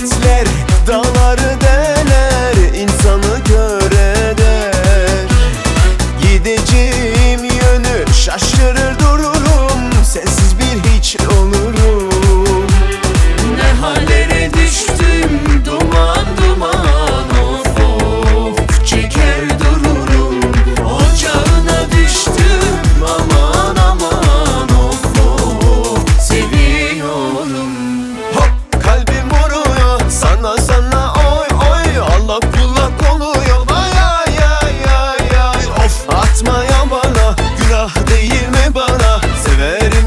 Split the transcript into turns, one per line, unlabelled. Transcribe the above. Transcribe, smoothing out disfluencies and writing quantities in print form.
Dertler dağları deler, insanı kör eder. Gideceğim yönü şaşırır dururum, sensiz bir hiç olurum.
Ne hallere düştüm, duman duman, of of çeker dururum. Ocağına düştüm, aman aman, of of seviyorum.
Hop, kalbim vuruyor sana sana, oy oy, Allah kullak oluyor, ay ay ay ay ay. Of, atma ya bana, günah değil mi bana, severim